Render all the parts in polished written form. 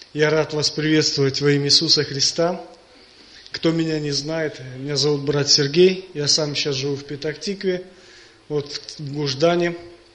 Я рад вас приветствовать во имя Иисуса Христа. Кто меня не знает, меня зовут брат Сергей. Я сам сейчас живу в Петахтикве, в Гуждане.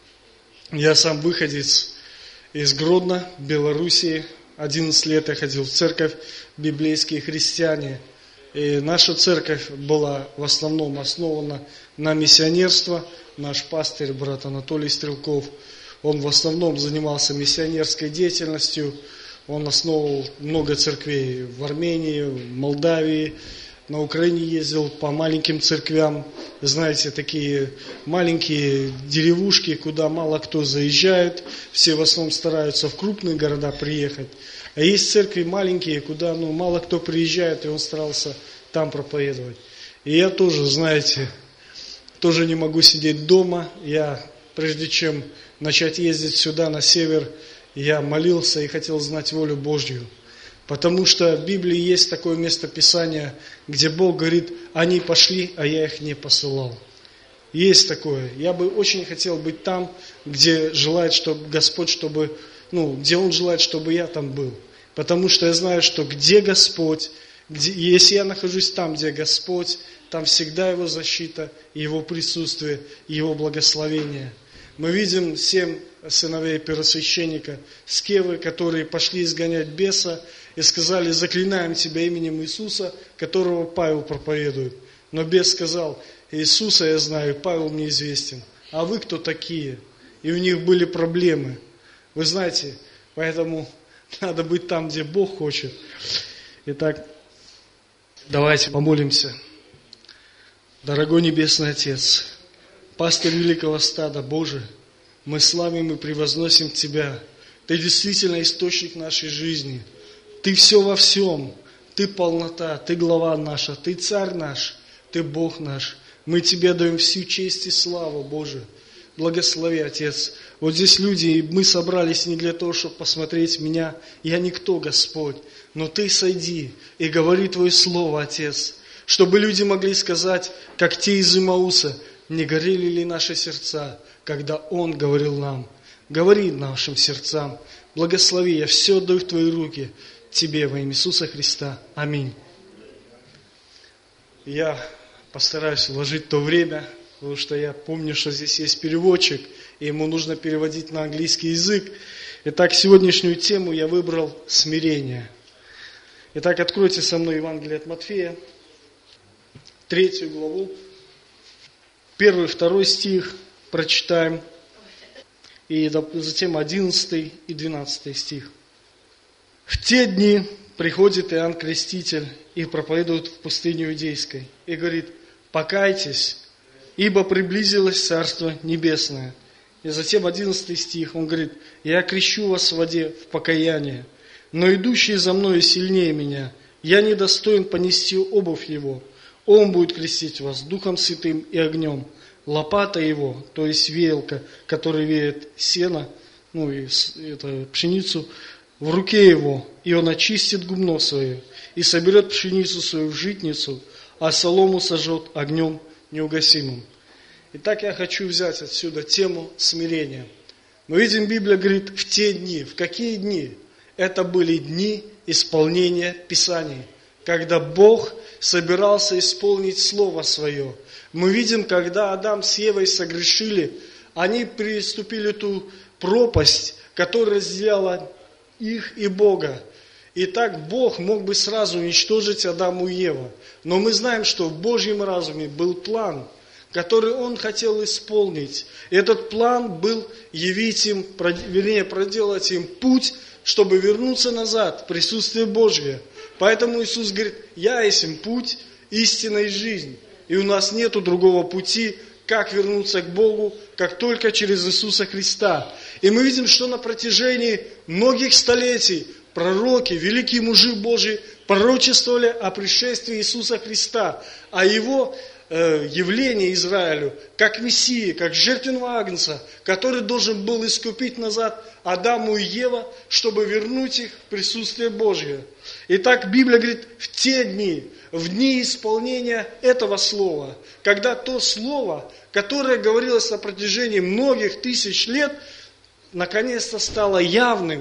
Я сам выходец из Гродно, Белоруссии. 11 лет я ходил в церковь, библейские христиане. И наша церковь была в основном основана на миссионерство. Наш пастырь, брат Анатолий Стрелков, он в основном занимался миссионерской деятельностью. Он основывал много церквей в Армении, в Молдавии, на Украине ездил по маленьким церквям. Знаете, такие маленькие деревушки, куда мало кто заезжает. Все в основном стараются в крупные города приехать. А есть церкви маленькие, куда мало кто приезжает, и он старался там проповедовать. И я тоже, знаете, тоже не могу сидеть дома. Я, прежде чем начать ездить сюда, на север, я молился и хотел знать волю Божью. Потому что в Библии есть такое место Писания, где Бог говорит: они пошли, а я их не посылал. Есть такое. Я бы очень хотел быть там, где желает, чтобы Господь, где Он желает, чтобы я там был. Потому что я знаю, что где Господь, если я нахожусь там, где Господь, там всегда Его защита, Его присутствие, Его благословение. Мы видим 7 сыновей первосвященника Скевы, которые пошли изгонять беса и сказали: заклинаем тебя именем Иисуса, которого Павел проповедует. Но бес сказал: Иисуса я знаю, Павел мне известен. А вы кто такие? И у них были проблемы. Вы знаете, поэтому надо быть там, где Бог хочет. Итак, давайте помолимся. Дорогой Небесный Отец, пастырь великого стада Божий, мы славим и превозносим Тебя. Ты действительно источник нашей жизни. Ты все во всем. Ты полнота, Ты глава наша, Ты царь наш, Ты Бог наш. Мы Тебе даем всю честь и славу, Боже. Благослови, Отец. Вот здесь люди, и мы собрались не для того, чтобы посмотреть меня. Я никто, Господь. Но Ты сойди и говори Твое Слово, Отец. Чтобы люди могли сказать, как те из Имауса: не горели ли наши сердца, когда Он говорил нам? Говори нашим сердцам. Благослови, я все отдаю в Твои руки. Тебе во имя Иисуса Христа. Аминь. Я постараюсь вложить то время, потому что я помню, что здесь есть переводчик, и ему нужно переводить на английский язык. Итак, сегодняшнюю тему я выбрал смирение. Итак, откройте со мной Евангелие от Матфея, 3 главу, 1-2 стих прочитаем, и затем 11 и 12 стих. В те дни приходит Иоанн Креститель и проповедует в пустыне Иудейской, и говорит: покайтесь, ибо приблизилось Царство Небесное. И затем 11 стих, он говорит: я крещу вас в воде в покаяние, но идущий за мною сильнее меня, я недостоин понести обувь его. Он будет крестить вас Духом Святым и огнем. Лопата его, то есть веялка, которая веет сено, пшеницу, в руке его, и он очистит гумно свое, и соберет пшеницу свою в житницу, а солому сожжет огнем неугасимым. Итак, я хочу взять отсюда тему смирения. Мы видим, Библия говорит: в те дни. В какие дни? Это были дни исполнения Писаний, когда Бог собирался исполнить Слово Свое. Мы видим, когда Адам с Евой согрешили, они переступили ту пропасть, которая разделяла их и Бога. И так Бог мог бы сразу уничтожить Адаму и Еву. Но мы знаем, что в Божьем разуме был план, который Он хотел исполнить. И этот план был явить им, проделать им путь, чтобы вернуться назад в присутствие Божье. Поэтому Иисус говорит: я есть им путь, истина и жизнь. И у нас нету другого пути, как вернуться к Богу, как только через Иисуса Христа. И мы видим, что на протяжении многих столетий пророки, великие мужи Божьи пророчествовали о пришествии Иисуса Христа, о Его явлении Израилю, как Мессии, как жертвенного агнца, который должен был искупить назад Адаму и Ева, чтобы вернуть их в присутствие Божье. Итак, Библия говорит: в те дни, в дни исполнения этого слова, когда то слово, которое говорилось на протяжении многих тысяч лет, наконец-то стало явным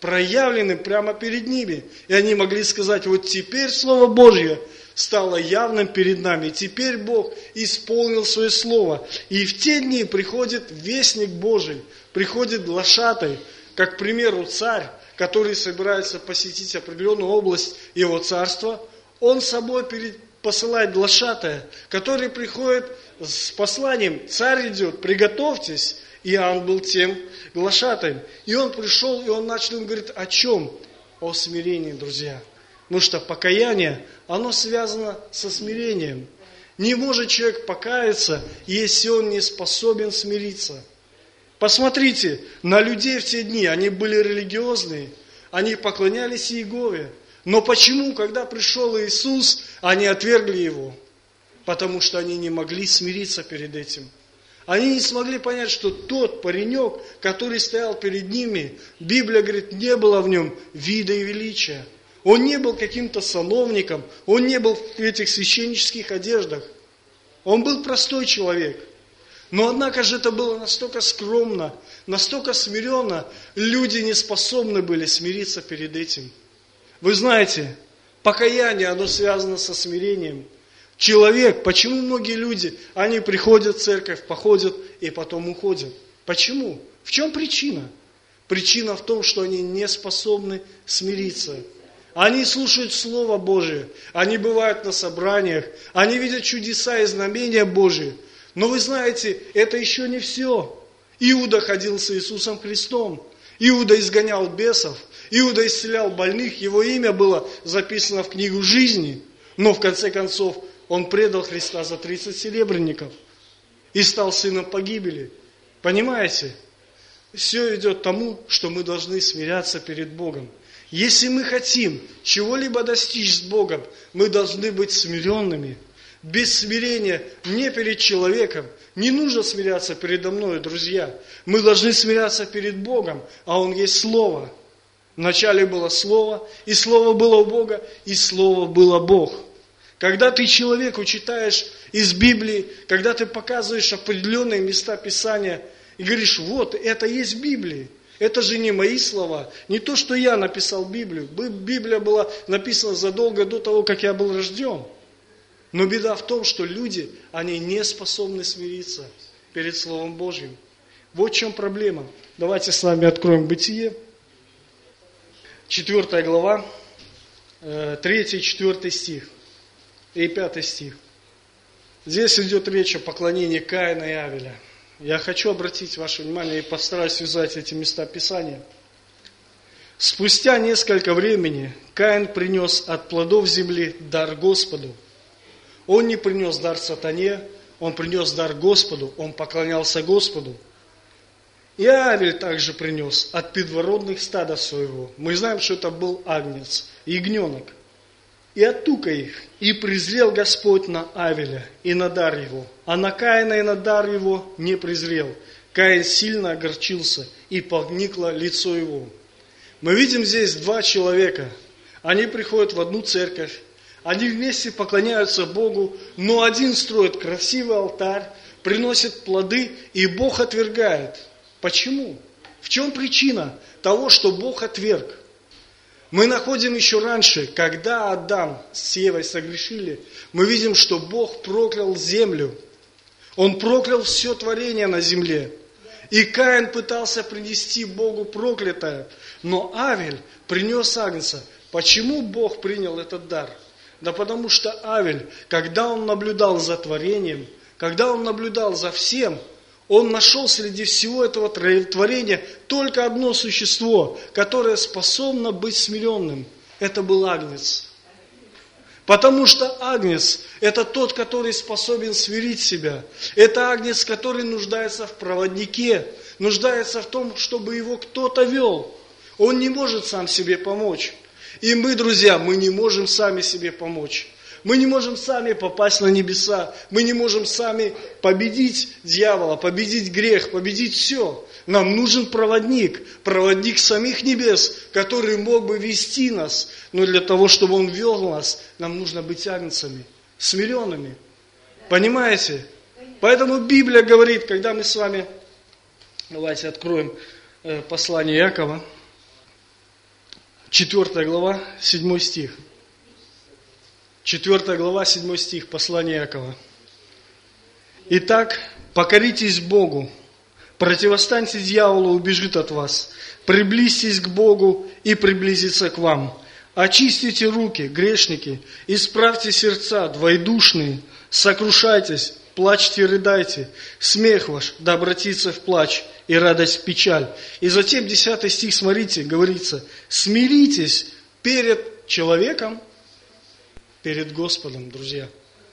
проявленным прямо перед ними. И они могли сказать, вот теперь Слово Божье стало явным перед нами. Теперь Бог исполнил свое Слово. И в те дни приходит вестник Божий, приходит глашатай, как, к примеру, царь, который собирается посетить определенную область его царства, он с собой посылает глашатая, который приходит с посланием, царь идет, приготовьтесь. Иоанн был тем глашатаем. И он пришел, и он начал им говорить о чем? О смирении, друзья. Потому что покаяние, оно связано со смирением. Не может человек покаяться, если он не способен смириться. Посмотрите на людей в те дни, они были религиозные, они поклонялись Иегове. Но почему, когда пришел Иисус, они отвергли Его? Потому что они не могли смириться перед этим. Они не смогли понять, что тот паренек, который стоял перед ними, Библия говорит, не было в нем вида и величия. Он не был каким-то сановником, он не был в этих священнических одеждах. Он был простой человек. Но однако же это было настолько скромно, настолько смиренно, люди не способны были смириться перед этим. Вы знаете, покаяние, оно связано со смирением. Человек, почему многие люди, они приходят в церковь, походят и потом уходят? Почему? В чем причина? Причина в том, что они не способны смириться. Они слушают Слово Божие, они бывают на собраниях, они видят чудеса и знамения Божии. Но вы знаете, это еще не все. Иуда ходил с Иисусом Христом. Иуда изгонял бесов, Иуда исцелял больных, его имя было записано в книгу жизни. Но в конце концов он предал Христа за 30 серебряников и стал сыном погибели. Понимаете? Все идет к тому, что мы должны смиряться перед Богом. Если мы хотим чего-либо достичь с Богом, мы должны быть смиренными. Без смирения не перед человеком. Не нужно смиряться передо мной, друзья. Мы должны смиряться перед Богом, а Он есть Слово. Вначале было Слово, и Слово было у Бога, и Слово было Бог. Когда ты человеку читаешь из Библии, когда ты показываешь определенные места Писания и говоришь, вот, это есть в Библии. Это же не мои слова, не то, что я написал Библию. Библия была написана задолго до того, как я был рожден. Но беда в том, что люди, они не способны смириться перед Словом Божьим. Вот в чем проблема. Давайте с вами откроем Бытие, 4 глава, 3-4 стих и 5 стих. Здесь идет речь о поклонении Каина и Авеля. Я хочу обратить ваше внимание и постараюсь связать эти места Писания. Спустя несколько времени Каин принес от плодов земли дар Господу. Он не принес дар сатане, он принес дар Господу, он поклонялся Господу. И Авель также принес от первородных стада своего. Мы знаем, что это был агнец, ягненок. И от тука их, и презрел Господь на Авеля и на дар его, а на Каина и на дар его не презрел. Каин сильно огорчился, и поникло лицо его. Мы видим здесь два человека. Они приходят в одну церковь, они вместе поклоняются Богу, но один строит красивый алтарь, приносит плоды, и Бог отвергает. Почему? В чем причина того, что Бог отверг? Мы находим еще раньше, когда Адам с Евой согрешили, мы видим, что Бог проклял землю. Он проклял все творение на земле. И Каин пытался принести Богу проклятое, но Авель принес агнца. Почему Бог принял этот дар? Да потому что Авель, когда он наблюдал за творением, когда он наблюдал за всем, он нашел среди всего этого творения только одно существо, которое способно быть смиренным. Это был агнец. Потому что агнец – это тот, который способен смирить себя. Это агнец, который нуждается в проводнике, нуждается в том, чтобы его кто-то вел. Он не может сам себе помочь. И мы, друзья, мы не можем сами себе помочь. Мы не можем сами попасть на небеса. Мы не можем сами победить дьявола, победить грех, победить все. Нам нужен проводник, проводник самих небес, который мог бы вести нас. Но для того, чтобы он вел нас, нам нужно быть агнцами, смиренными. Понимаете? Поэтому Библия говорит, когда мы с вами, давайте откроем послание Иакова. 4 глава, 7 стих. 4 глава, 7 стих, послание Иакова. «Итак, покоритесь Богу, противостаньте дьяволу, убежит от вас. Приблизьтесь к Богу и приблизится к вам. Очистите руки, грешники, исправьте сердца, двоедушные, сокрушайтесь, плачьте, рыдайте. Смех ваш да обратится в плач, и радость в печаль». И затем 10 стих, смотрите, говорится: «Смиритесь перед человеком, перед Господом», друзья,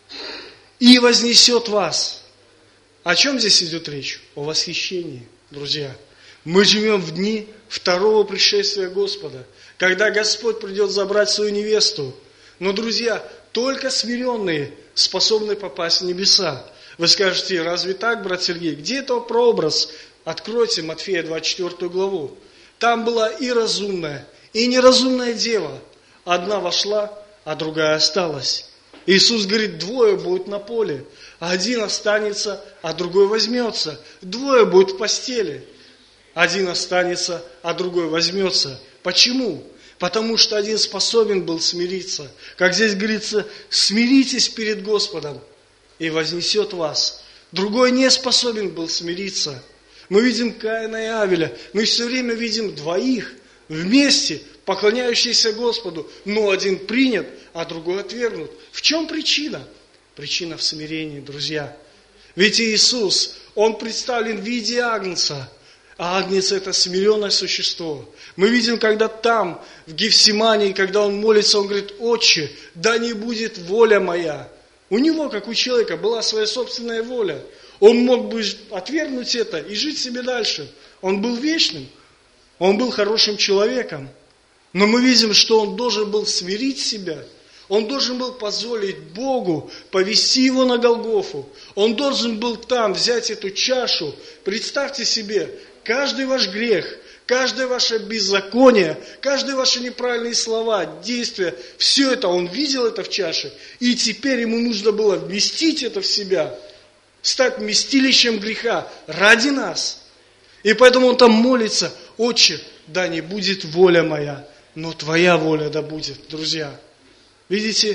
«и вознесет вас». О чем здесь идет речь? О восхищении, друзья. Мы живем в дни второго пришествия Господа, когда Господь придет забрать свою невесту. Но, друзья, только смиренные способны попасть в небеса. Вы скажете: разве так, брат Сергей? Где это прообраз? Откройте Матфея 24 главу. Там была и разумная, и неразумная дева. Одна вошла, а другая осталась. Иисус говорит: двое будут на поле. Один останется, а другой возьмется. Двое будут в постели. Один останется, а другой возьмется. Почему? Потому что один способен был смириться. Как здесь говорится: смиритесь перед Господом, и вознесет вас. Другой не способен был смириться. Мы видим Каина и Авеля. Мы все время видим двоих вместе, поклоняющихся Господу. Но один принят, а другой отвергнут. В чем причина? Причина в смирении, друзья. Ведь Иисус, Он представлен в виде агнца. А агнец – это смиренное существо. Мы видим, когда там, в Гефсимании, когда Он молится, Он говорит: «Отче, да не будет воля моя». У Него, как у человека, была своя собственная воля. Он мог бы отвергнуть это и жить себе дальше. Он был вечным, Он был хорошим человеком. Но мы видим, что Он должен был смирить себя. Он должен был позволить Богу повести Его на Голгофу. Он должен был там взять эту чашу. Представьте себе, каждый ваш грех, каждое ваше беззаконие, каждые ваши неправильные слова, действия, все это, Он видел это в чаше. И теперь Ему нужно было вместить это в себя, стать вместилищем греха ради нас. И поэтому Он там молится: «Отче, да не будет воля моя, но Твоя воля да будет», друзья. Видите?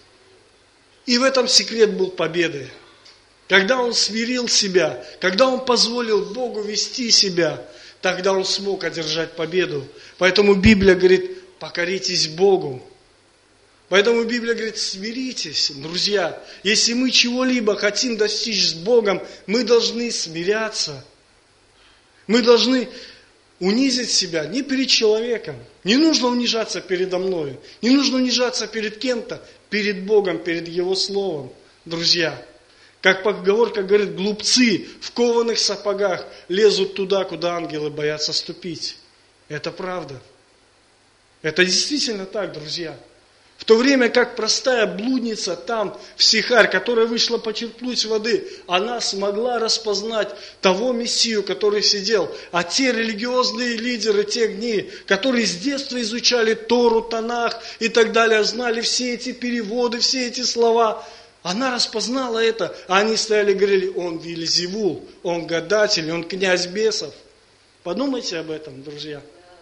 И в этом секрет был победы. Когда Он смирил себя, когда Он позволил Богу вести себя, тогда Он смог одержать победу. Поэтому Библия говорит: покоритесь Богу. Поэтому Библия говорит: смиритесь, друзья. Если мы чего-либо хотим достичь с Богом, мы должны смиряться. Мы должны унизить себя не перед человеком. Не нужно унижаться передо мною. Не нужно унижаться перед кем-то, перед Богом, перед Его Словом, друзья. Как поговорка говорит: глупцы в кованых сапогах лезут туда, куда ангелы боятся ступить. Это правда. Это действительно так, друзья. В то время как простая блудница там, в Сихарь, которая вышла почерпнуть воды, она смогла распознать того Мессию, который сидел. А те религиозные лидеры тех дней, которые с детства изучали Тору, Танах и так далее, знали все эти переводы, все эти слова, она распознала это, а они стояли и говорили: «Он Вельзевул, он гадатель, он князь бесов». Подумайте об этом, друзья.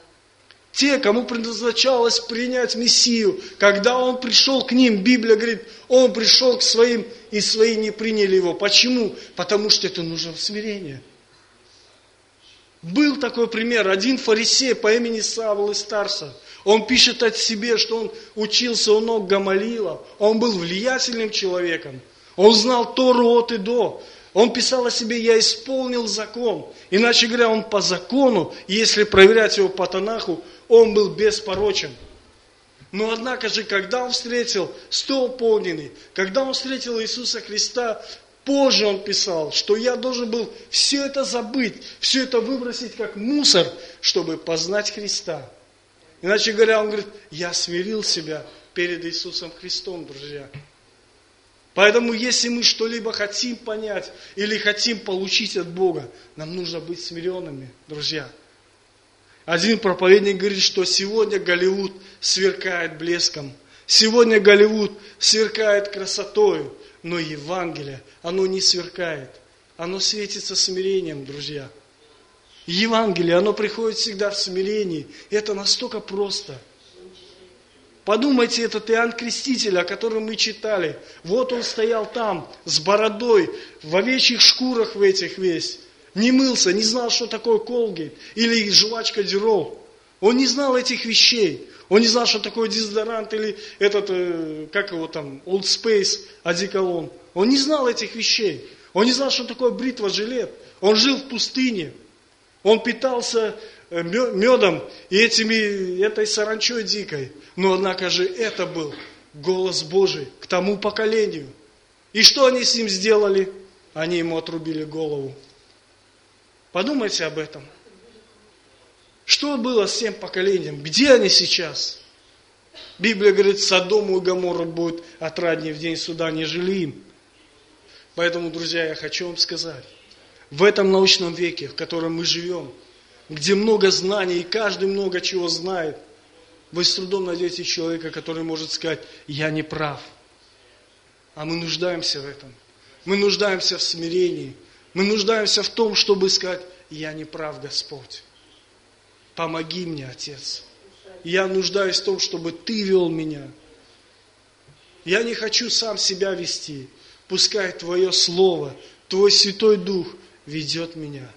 Те, кому предназначалось принять Мессию, когда Он пришел к ним, Библия говорит: Он пришел к своим, и свои не приняли Его. Почему? Потому что это нужно смирение. Был такой пример. Один фарисей по имени Савл из Тарса. Он пишет о себе, что он учился у ног Гамалиила. Он был влиятельным человеком. Он знал Тору от и до. Он писал о себе: «Я исполнил закон». Иначе говоря, он по закону, если проверять его по Танаху, он был беспорочен. Но однако же, когда он встретил столб огненный, когда он встретил Иисуса Христа, позже он писал, что я должен был все это забыть, все это выбросить как мусор, чтобы познать Христа. Иначе говоря, он говорит: я смирил себя перед Иисусом Христом, друзья. Поэтому, если мы что-либо хотим понять или хотим получить от Бога, нам нужно быть смиренными, друзья. Один проповедник говорит, что сегодня Голливуд сверкает блеском, сегодня Голливуд сверкает красотою, но Евангелие, оно не сверкает, оно светится смирением, друзья. Евангелие, оно приходит всегда в смирении, это настолько просто. Подумайте, этот Иоанн Креститель, о котором мы читали. Вот он стоял там, с бородой, в овечьих шкурах в этих весь. Не мылся, не знал, что такое Колгейт или жвачка Дирол. Он не знал этих вещей. Он не знал, что такое дезодорант или этот, как его там, Old Space, одеколон. Он не знал этих вещей. Он не знал, что такое бритва-жилет. Он жил в пустыне. Он питался медом и этой саранчой дикой. Но, однако же, это был голос Божий к тому поколению. И что они с ним сделали? Они ему отрубили голову. Подумайте об этом. Что было с тем поколением? Где они сейчас? Библия говорит, Содому и Гоморру будет отраднее в день суда, нежели им. Поэтому, друзья, я хочу вам сказать, в этом научном веке, в котором мы живем, где много знаний и каждый много чего знает, вы с трудом найдете человека, который может сказать, я не прав. А мы нуждаемся в этом. Мы нуждаемся в смирении. Мы нуждаемся в том, чтобы сказать, я не прав, Господь. Помоги мне, Отец. Я нуждаюсь в том, чтобы Ты вел меня. Я не хочу сам себя вести. Пускай Твое Слово, Твой Святой Дух ведет меня.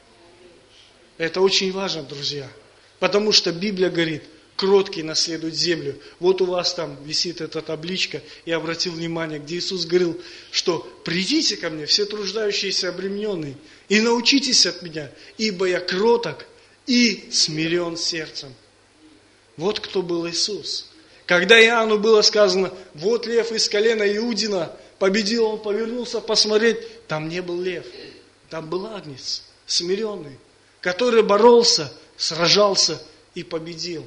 Это очень важно, друзья. Потому что Библия говорит, кроткий наследует землю. Вот у вас там висит эта табличка. Я обратил внимание, где Иисус говорил, что придите ко мне, все труждающиеся, обремененные, и научитесь от меня, ибо я кроток и смирен сердцем. Вот кто был Иисус. Когда Иоанну было сказано, вот лев из колена Иудина, победил, он повернулся посмотреть, там не был лев, там был агнец, смиренный, который боролся, сражался и победил.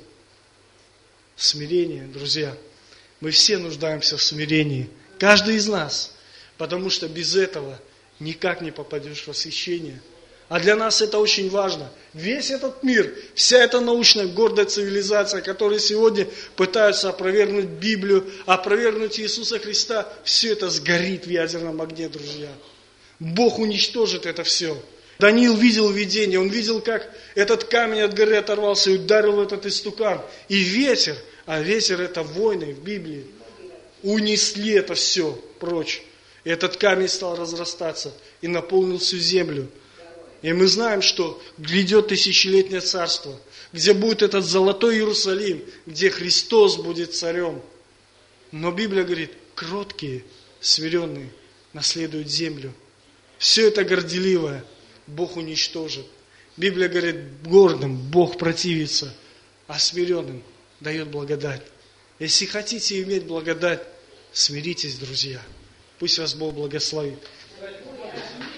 Смирение, друзья. Мы все нуждаемся в смирении. Каждый из нас. Потому что без этого никак не попадешь в освящение. А для нас это очень важно. Весь этот мир, вся эта научная гордая цивилизация, которые сегодня пытаются опровергнуть Библию, опровергнуть Иисуса Христа, все это сгорит в ядерном огне, друзья. Бог уничтожит это все. Даниил видел видение, он видел, как этот камень от горы оторвался и ударил в этот истукан. И ветер, а ветер это войны в Библии, унесли это все прочь. И этот камень стал разрастаться и наполнил всю землю. И мы знаем, что грядет тысячелетнее царство, где будет этот золотой Иерусалим, где Христос будет царем. Но Библия говорит, кроткие, смиренные наследуют землю. Все это горделивое Бог уничтожит. Библия говорит, гордым Бог противится, а смиренным дает благодать. Если хотите иметь благодать, смиритесь, друзья. Пусть вас Бог благословит.